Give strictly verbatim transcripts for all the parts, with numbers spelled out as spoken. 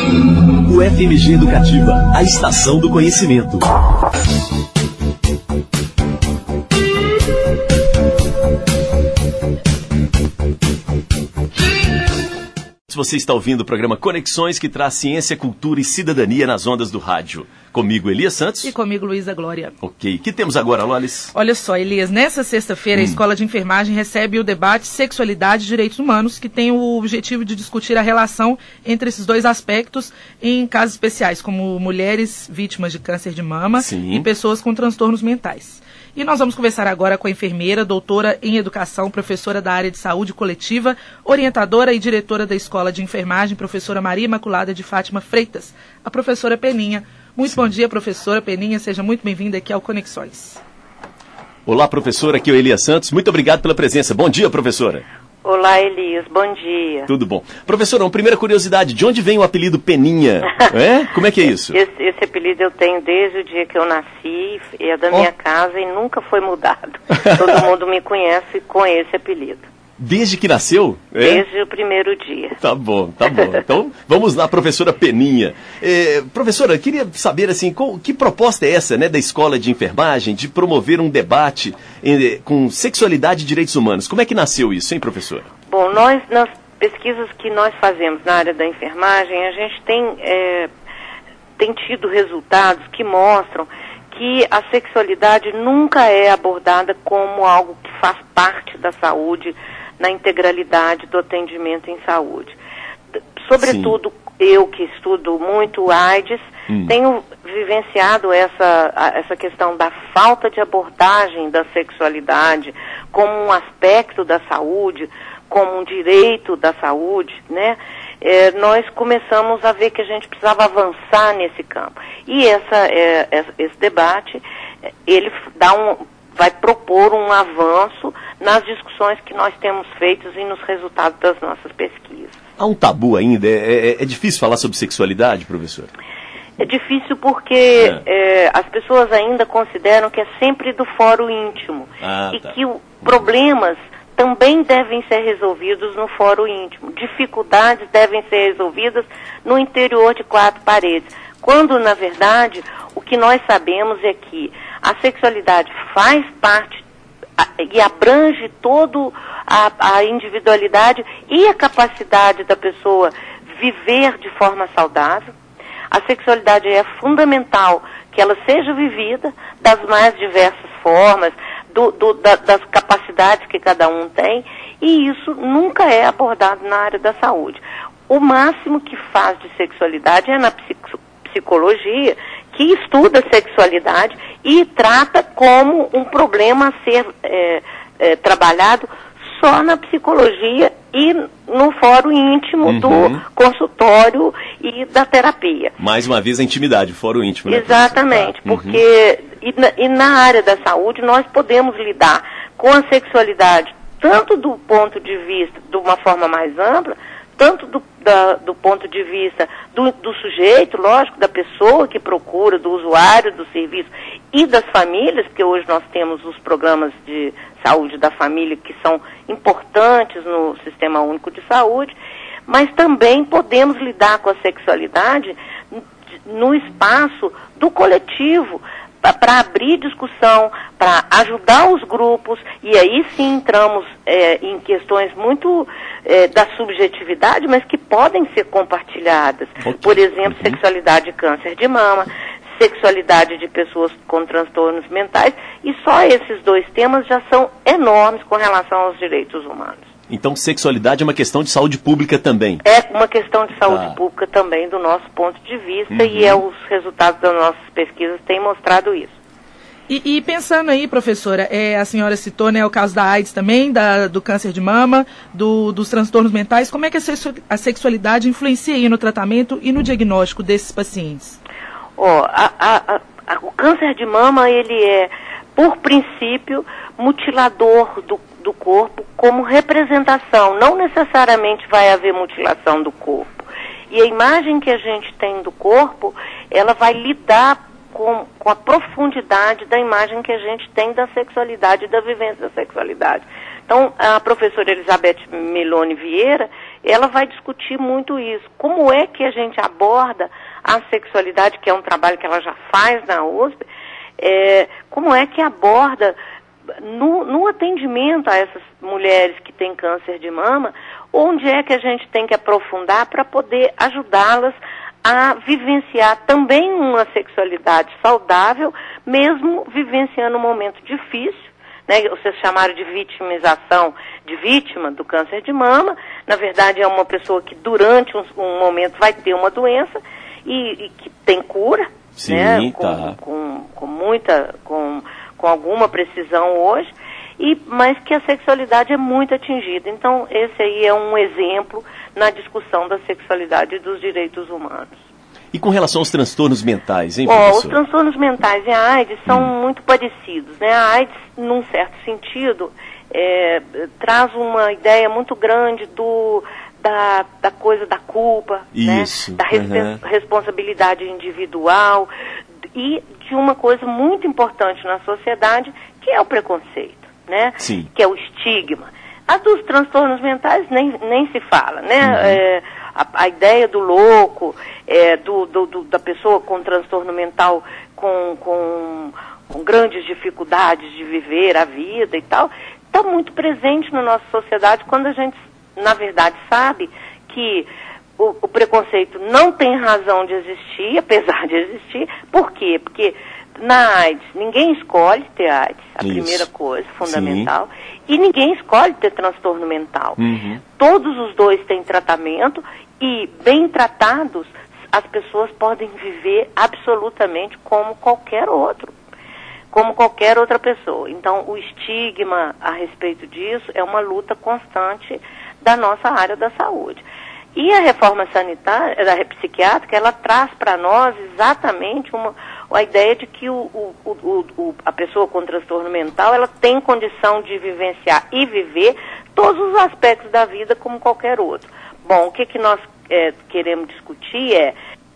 U F M G Educativa, a estação do conhecimento. Você está ouvindo o programa Conexões, que traz ciência, cultura e cidadania nas ondas do rádio. Comigo, Elias Santos. E comigo, Luísa Glória. Ok. O que temos agora, Lolis? Olha só, Elias, nessa sexta-feira hum. a Escola de Enfermagem recebe o debate Sexualidade e Direitos Humanos, que tem o objetivo de discutir a relação entre esses dois aspectos em casos especiais, como mulheres vítimas de câncer de mama Sim. e pessoas com transtornos mentais. E nós vamos conversar agora com a enfermeira, doutora em educação, professora da área de saúde coletiva, orientadora e diretora da Escola de Enfermagem, professora Maria Imaculada de Fátima Freitas, a professora Peninha. Muito Sim. bom dia, professora Peninha, seja muito bem-vinda aqui ao Conexões. Olá, professora, aqui é o Elias Santos, muito obrigado pela presença. Bom dia, professora. Olá, Elias, bom dia. Tudo bom. Professora, uma primeira curiosidade, de onde vem o apelido Peninha? é? Como é que é isso? Esse, esse apelido eu tenho desde o dia que eu nasci, é da oh. minha casa e nunca foi mudado. Todo mundo me conhece com esse apelido. Desde que nasceu? É? Desde o primeiro dia. Tá bom, tá bom. Então, vamos lá, professora Peninha. É, professora, eu queria saber, assim, qual, que proposta é essa, né, da Escola de Enfermagem, de promover um debate em, com sexualidade e direitos humanos? Como é que nasceu isso, hein, professora? Bom, nós, nas pesquisas que nós fazemos na área da enfermagem, a gente tem, é, tem tido resultados que mostram que a sexualidade nunca é abordada como algo que faz parte da saúde, na integralidade do atendimento em saúde. Sobretudo, Sim. eu que estudo muito AIDS, hum. tenho vivenciado essa, essa questão da falta de abordagem da sexualidade como um aspecto da saúde, como um direito da saúde, né? É, nós começamos a ver que a gente precisava avançar nesse campo. E essa, é, esse debate, ele dá um, vai propor um avanço nas discussões que nós temos feitas e nos resultados das nossas pesquisas. Há um tabu ainda? É, é, é difícil falar sobre sexualidade, professor? É difícil porque é. É, as pessoas ainda consideram que é sempre do fórum íntimo ah, e tá. que o, problemas também devem ser resolvidos no fórum íntimo. Dificuldades devem ser resolvidas no interior de quatro paredes. Quando, na verdade, o que nós sabemos é que a sexualidade faz parte e abrange todo a, a individualidade e a capacidade da pessoa viver de forma saudável. A sexualidade é fundamental que ela seja vivida das mais diversas formas, do, do, da, das capacidades que cada um tem, e isso nunca é abordado na área da saúde. O máximo que faz de sexualidade é na psicologia, que estuda sexualidade e trata como um problema a ser é, é, trabalhado só na psicologia e no fórum íntimo uhum. do consultório e da terapia. Mais uma vez a intimidade, fórum íntimo. Né, Exatamente, uhum. porque e na, e na área da saúde nós podemos lidar com a sexualidade tanto do ponto de vista de uma forma mais ampla, tanto do, da, do ponto de vista do, do sujeito, lógico, da pessoa que procura, do usuário do serviço e das famílias, porque hoje nós temos os programas de saúde da família que são importantes no Sistema Único de Saúde, mas também podemos lidar com a sexualidade no espaço do coletivo, para abrir discussão, para ajudar os grupos, e aí sim entramos é, em questões muito é, da subjetividade, mas que podem ser compartilhadas. Okay. Por exemplo, uhum. sexualidade e câncer de mama, sexualidade de pessoas com transtornos mentais, e só esses dois temas já são enormes com relação aos direitos humanos. Então, sexualidade é uma questão de saúde pública também? É uma questão de saúde ah. pública também, do nosso ponto de vista, uhum. e é, os resultados das nossas pesquisas têm mostrado isso. E, e pensando aí, professora, é, a senhora citou, né, o caso da AIDS também, da, do câncer de mama, do, dos transtornos mentais. Como é que a, sexu a sexualidade influencia aí no tratamento e no diagnóstico desses pacientes? Oh, a, a, a, o câncer de mama, ele é, por princípio, mutilador do do corpo como representação, não necessariamente vai haver mutilação do corpo. E a imagem que a gente tem do corpo, ela vai lidar com, com a profundidade da imagem que a gente tem da sexualidade e da vivência da sexualidade. Então, a professora Elizabeth Meloni Vieira, ela vai discutir muito isso. Como é que a gente aborda a sexualidade, que é um trabalho que ela já faz na U S P, é, como é que aborda no, no atendimento a essas mulheres que têm câncer de mama, onde é que a gente tem que aprofundar para poder ajudá-las a vivenciar também uma sexualidade saudável, mesmo vivenciando um momento difícil, né? Vocês chamaram de vitimização, de vítima do câncer de mama. Na verdade, é uma pessoa que durante um, um momento vai ter uma doença e, e que tem cura, sim, né? Tá. Com, com, com muita, com, com alguma precisão hoje, e, mas que a sexualidade é muito atingida. Então, esse aí é um exemplo na discussão da sexualidade e dos direitos humanos. E com relação aos transtornos mentais, hein, professor? Oh, os transtornos mentais e a AIDS são hum. muito parecidos, né? A AIDS, num certo sentido, é, traz uma ideia muito grande do, da, da coisa da culpa, Isso. Né? Da resp uhum. responsabilidade individual e de uma coisa muito importante na sociedade, que é o preconceito, né? Sim. Que é o estigma. A dos transtornos mentais nem, nem se fala, né? Uhum. É, a, a ideia do louco, é, do, do, do, da pessoa com transtorno mental com, com, com grandes dificuldades de viver a vida e tal, está muito presente na nossa sociedade quando a gente, na verdade, sabe que o, o preconceito não tem razão de existir, apesar de existir. Por quê? Porque na AIDS, ninguém escolhe ter AIDS, a Isso. primeira coisa, fundamental, Sim. e ninguém escolhe ter transtorno mental. Uhum. Todos os dois têm tratamento e, bem tratados, as pessoas podem viver absolutamente como qualquer outro, como qualquer outra pessoa. Então, o estigma a respeito disso é uma luta constante da nossa área da saúde. E a reforma sanitária, da psiquiátrica, ela traz para nós exatamente uma, a ideia de que o, o, o, o, a pessoa com transtorno mental, ela tem condição de vivenciar e viver todos os aspectos da vida como qualquer outro. Bom, o que, que nós é, queremos discutir é...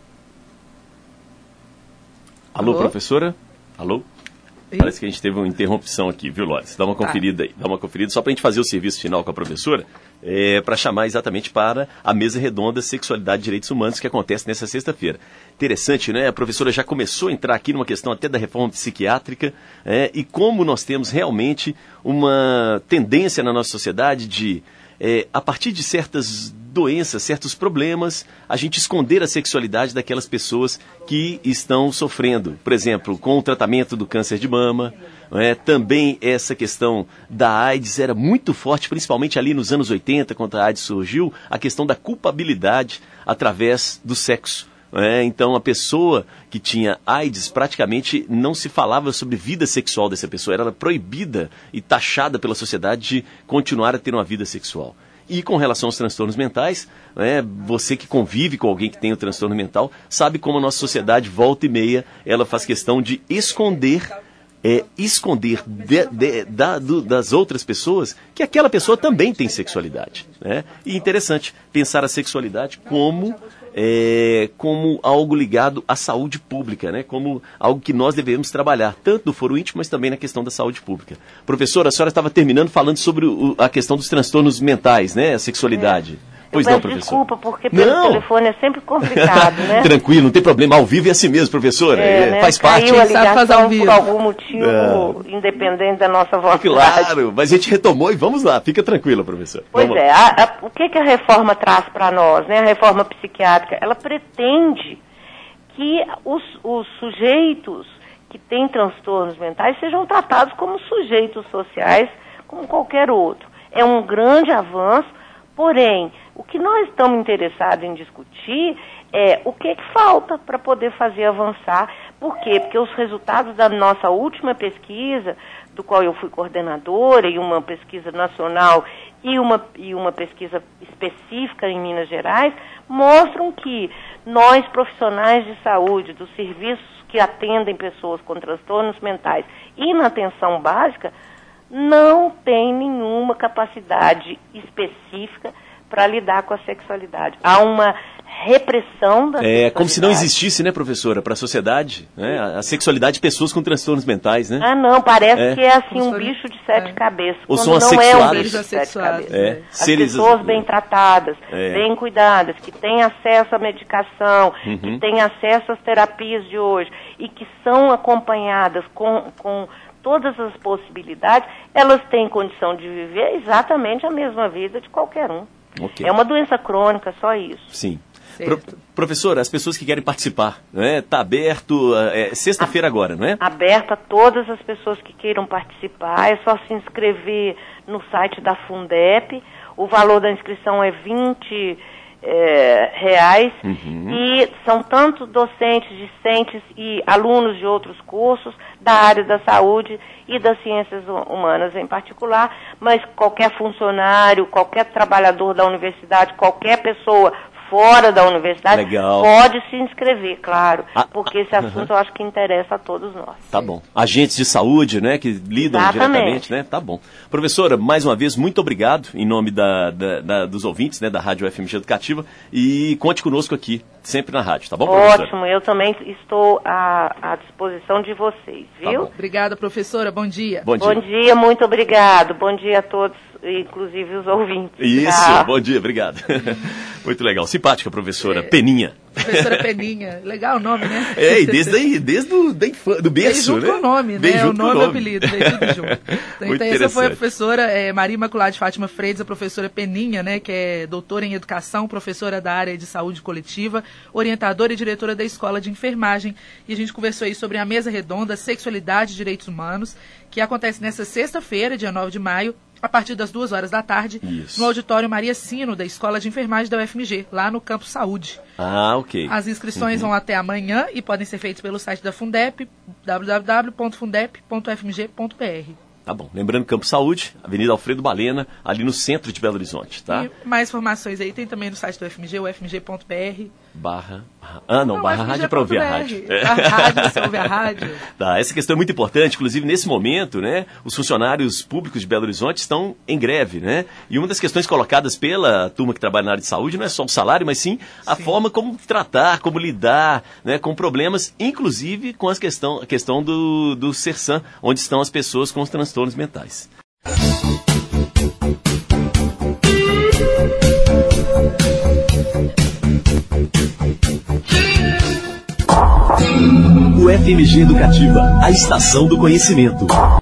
Alô, Alô? Professora? Alô? Sim. Parece que a gente teve uma interrupção aqui, viu, Lores? Dá uma conferida aí, dá uma conferida, só para a gente fazer o serviço final com a professora, é, para chamar exatamente para a mesa redonda Sexualidade e Direitos Humanos, que acontece nessa sexta-feira. Interessante, né? A professora já começou a entrar aqui numa questão até da reforma psiquiátrica, é, e como nós temos realmente uma tendência na nossa sociedade de, é, a partir de certas doenças, certos problemas, a gente esconder a sexualidade daquelas pessoas que estão sofrendo. Por exemplo, com o tratamento do câncer de mama, é, também essa questão da AIDS era muito forte, principalmente ali nos anos oitenta, quando a AIDS surgiu, a questão da culpabilidade através do sexo. É, então, a pessoa que tinha AIDS, praticamente não se falava sobre vida sexual dessa pessoa, era proibida e taxada pela sociedade de continuar a ter uma vida sexual. E com relação aos transtornos mentais, né, você que convive com alguém que tem o transtorno mental, sabe como a nossa sociedade, volta e meia, ela faz questão de esconder, é, esconder de, de, da, do, das outras pessoas que aquela pessoa também tem sexualidade. Né? E interessante pensar a sexualidade como, é, como algo ligado à saúde pública, né? Como algo que nós devemos trabalhar, tanto no foro íntimo, mas também na questão da saúde pública. Professora, a senhora estava terminando falando sobre o, a questão dos transtornos mentais, né? A sexualidade. É. Pois não, professor. Desculpa, porque pelo não. telefone é sempre complicado, né? Tranquilo, não tem problema. Ao vivo é assim mesmo, professora. É, é, né? Faz parte. Caiu a ligação por algum motivo, é. independente da nossa vontade. Claro, mas a gente retomou e vamos lá. Fica tranquila, professora. Pois vamos é. A, a, o que, que a reforma traz para nós, né? A reforma psiquiátrica, ela pretende que os, os sujeitos que têm transtornos mentais sejam tratados como sujeitos sociais, como qualquer outro. É um grande avanço, porém, o que nós estamos interessados em discutir é o que, que falta para poder fazer avançar. Por quê? Porque os resultados da nossa última pesquisa, do qual eu fui coordenadora, e uma pesquisa nacional e uma, e uma pesquisa específica em Minas Gerais, mostram que nós, profissionais de saúde, dos serviços que atendem pessoas com transtornos mentais e na atenção básica, não tem nenhuma capacidade específica para lidar com a sexualidade. Há uma repressão da É como se não existisse, né, professora, para a sociedade, né, a, a sexualidade de pessoas com transtornos mentais, né? Ah, não, parece é. que é assim um bicho de sete é. cabeças. Ou são não é um bicho de sete cabeças. É. As Seres... pessoas bem tratadas, é. bem cuidadas, que têm acesso à medicação, uhum. que têm acesso às terapias de hoje e que são acompanhadas com, com todas as possibilidades, elas têm condição de viver exatamente a mesma vida de qualquer um. Okay. É uma doença crônica, só isso. Sim. Pro, professora, as pessoas que querem participar, né? Está aberto, é, sexta-feira agora, não é? Aberto a todas as pessoas que queiram participar, é só se inscrever no site da Fundep, o valor da inscrição é vinte é, reais, uhum. e são tanto docentes, discentes e alunos de outros cursos, da área da saúde e das ciências humanas em particular, mas qualquer funcionário, qualquer trabalhador da universidade, qualquer pessoa fora da universidade, Legal. pode se inscrever, claro, ah, porque esse assunto uhum. eu acho que interessa a todos nós. Tá bom. Agentes de saúde, né, que lidam Exatamente. diretamente, né? Tá bom. Professora, mais uma vez, muito obrigado em nome da, da, da, dos ouvintes, né, da Rádio F M G Educativa, e conte conosco aqui, sempre na rádio, tá bom, professora? Ótimo, eu também estou à, à disposição de vocês, viu? Tá Obrigada, professora, bom dia. Bom dia. Bom dia, muito obrigado. Bom dia a todos, inclusive os ouvintes. Isso, ah. bom dia, obrigado. Muito legal, simpática professora, é. Peninha. Professora Peninha, legal o nome, né? É, e desde aí, desde o da infância, do berço, veio junto né? com o nome, veio né? Junto o nome com o e o nome. apelido, veio tudo junto. Então, então essa foi a professora é, Maria Imaculada de Fátima Freitas, a professora Peninha, né? Que é doutora em educação, professora da área de saúde coletiva, orientadora e diretora da Escola de Enfermagem. E a gente conversou aí sobre a mesa redonda Sexualidade e Direitos Humanos, que acontece nessa sexta-feira, dia nove de maio, a partir das duas horas da tarde, Isso. no auditório Maria Sino, da Escola de Enfermagem da U F M G, lá no Campus Saúde. Ah, ok. As inscrições uhum. vão até amanhã e podem ser feitas pelo site da Fundep, w w w ponto fundep ponto f m g ponto b r. Tá bom. Lembrando, Campus Saúde, Avenida Alfredo Balena, ali no centro de Belo Horizonte, tá? E mais informações aí tem também no site do U F M G, u f m g ponto b r. Barra... Ah, não, não barra rádio é para ouvir a rádio. Barra rádio, você ouve a rádio. Tá, essa questão é muito importante, inclusive nesse momento, né, os funcionários públicos de Belo Horizonte estão em greve, né? E uma das questões colocadas pela turma que trabalha na área de saúde não é só o salário, mas sim a sim. forma como tratar, como lidar, né, com problemas, inclusive com as questão, a questão do, do Sersan, onde estão as pessoas com os transtornos mentais. O F M G Educativa, a estação do conhecimento.